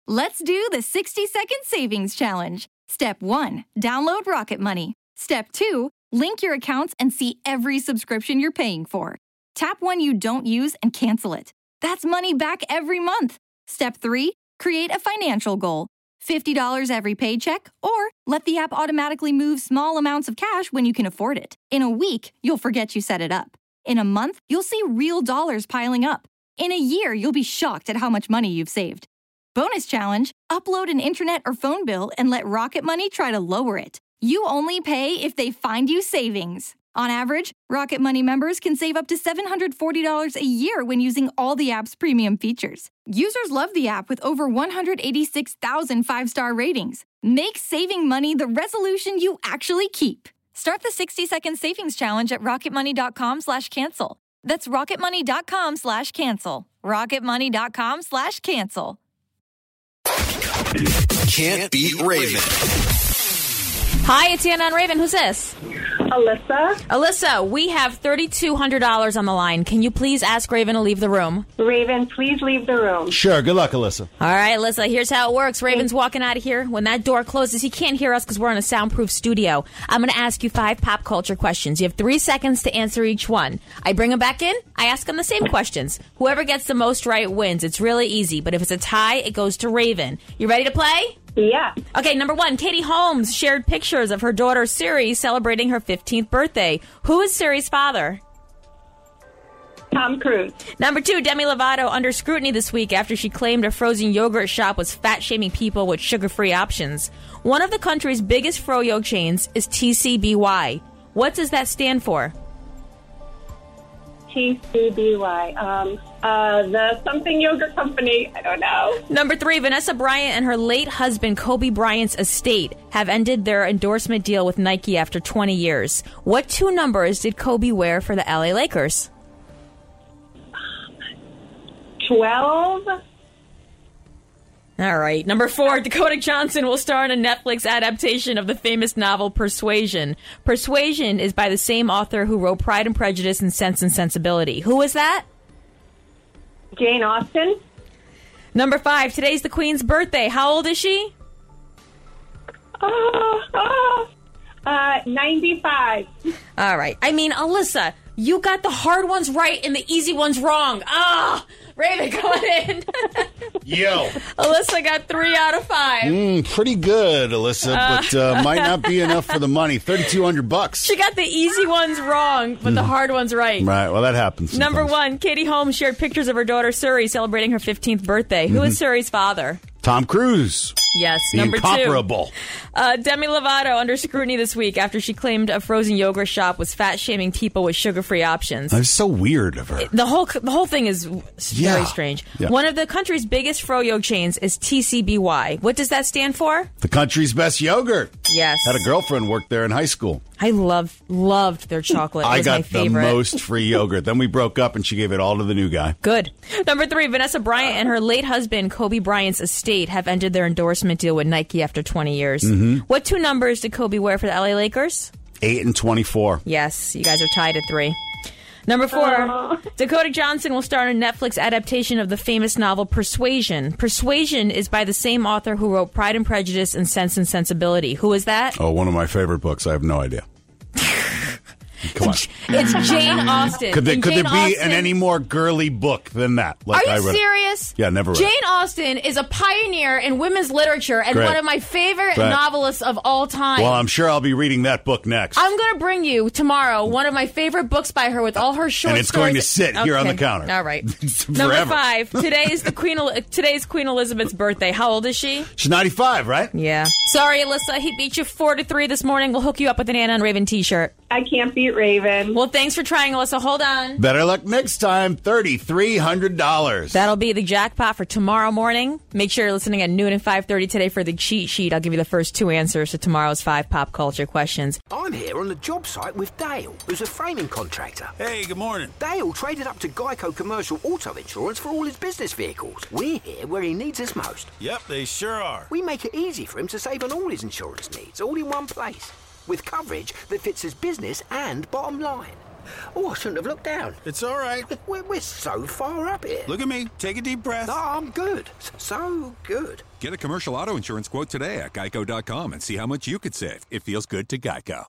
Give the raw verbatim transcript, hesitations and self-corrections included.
Let's do the sixty second savings challenge. Step one, download Rocket Money. Step two, link your accounts and see every subscription you're paying for. Tap one you don't use and cancel it. That's money back every month. Step three, create a financial goal. fifty dollars every paycheck, or let the app automatically move small amounts of cash when you can afford it. In a week, you'll forget you set it up. In a month, you'll see real dollars piling up. In a year, you'll be shocked at how much money you've saved. Bonus challenge, upload an internet or phone bill and let Rocket Money try to lower it. You only pay if they find you savings. On average, Rocket Money members can save up to seven hundred forty dollars a year when using all the app's premium features. Users love the app with over one hundred eighty-six thousand five-star ratings. Make saving money the resolution you actually keep. Start the sixty second savings challenge at rocketmoney.com slash cancel. That's rocketmoney.com slash cancel. rocketmoney.com slash cancel. Can't beat Raven. Hi, it's Anna on Raven. Who's this? Alyssa. Alyssa, we have three thousand two hundred dollars on the line. Can you please ask Raven to leave the room? Raven, please leave the room. Sure. Good luck, Alyssa. All right, Alyssa, here's how it works. Raven's walking out of here. When that door closes, he can't hear us because we're in a soundproof studio. I'm going to ask you five pop culture questions. You have three seconds to answer each one. I bring him back in. I ask him the same questions. Whoever gets the most right wins. It's really easy, but if it's a tie, it goes to Raven. You ready to play? Yeah. Okay, number one, Katie Holmes shared pictures of her daughter Siri celebrating her fifteenth birthday. Who is Siri's father? Tom Cruise. Number two, Demi Lovato under scrutiny this week after she claimed a frozen yogurt shop was fat-shaming people with sugar-free options. One of the country's biggest froyo chains is T C B Y. What does that stand for? T C B Y. Um, uh, the something yogurt company. I don't know. Number three, Vanessa Bryant and her late husband Kobe Bryant's estate have ended their endorsement deal with Nike after twenty years. What two numbers did Kobe wear for the L A Lakers? Twelve. All right. Number four, Dakota Johnson will star in a Netflix adaptation of the famous novel Persuasion. Persuasion is by the same author who wrote Pride and Prejudice and Sense and Sensibility. Who is that? Jane Austen. Number five, today's the Queen's birthday. How old is she? Oh, oh, uh, ninety-five. All right. I mean, Alyssa, you got the hard ones right and the easy ones wrong. Ah! Raven, come on in. Yo. Alyssa got three out of five. Mm, pretty good, Alyssa, uh, but uh, might not be enough for the money. thirty-two hundred bucks. She got the easy ones wrong, but mm. the hard ones right. Right, well, that happens sometimes. Number one, Katie Holmes shared pictures of her daughter Suri celebrating her fifteenth birthday. Mm-hmm. Who is Suri's father? Tom Cruise. Yes. The Number incomparable. two. Uh, Demi Lovato under scrutiny this week after she claimed a frozen yogurt shop was fat-shaming people with sugar-free options. That's so weird of her. It, the whole the whole thing is very yeah. strange. Yeah. One of the country's biggest froyo chains is T C B Y. What does that stand for? The country's best yogurt. Yes. Had a girlfriend work there in high school. I love loved their chocolate. It I was got my favorite. the most free yogurt. Then we broke up and she gave it all to the new guy. Good. Number three, Vanessa Bryant and her late husband, Kobe Bryant's estate, have ended their endorsement deal with Nike after twenty years. Mm-hmm. What two numbers did Kobe wear for the L A Lakers? Eight and twenty-four. Yes, you guys are tied at three. Number four, uh. Dakota Johnson will star in a Netflix adaptation of the famous novel Persuasion. Persuasion is by the same author who wrote Pride and Prejudice and Sense and Sensibility. Who is that? Oh, one of my favorite books. I have no idea. Come on. It's Jane Austen. Could, they, could Jane there be Austen, an any more girly book than that? Like Are you I read serious? It. Yeah, never read Jane it. Austen is a pioneer in women's literature and Great. one of my favorite Right. novelists of all time. Well, I'm sure I'll be reading that book next. I'm going to bring you tomorrow one of my favorite books by her with all her short and it's stories. going to sit here on the counter. All right. Forever. Number five. Today is the Queen. Today's Queen Elizabeth's birthday. How old is she? She's ninety-five, right? Yeah. Sorry, Alyssa. He beat you four to three this morning. We'll hook you up with an Anna and Raven T-shirt. I can't beat Raven. Well, thanks for trying, Alyssa. Hold on. Better luck next time. thirty-three hundred dollars. That'll be the jackpot for tomorrow morning. Make sure you're listening at noon and five thirty today for the cheat sheet. I'll give you the first two answers to tomorrow's five pop culture questions. I'm here on the job site with Dale, who's a framing contractor. Hey, good morning. Dale traded up to Geico Commercial Auto Insurance for all his business vehicles. We're here where he needs us most. Yep, they sure are. We make it easy for him to save on all his insurance needs, all in one place, with coverage that fits his business and bottom line. Oh, I shouldn't have looked down. It's all right. We're, we're so far up here. Look at me. Take a deep breath. No, I'm good. So good. Get a commercial auto insurance quote today at geico dot com and see how much you could save. It feels good to Geico.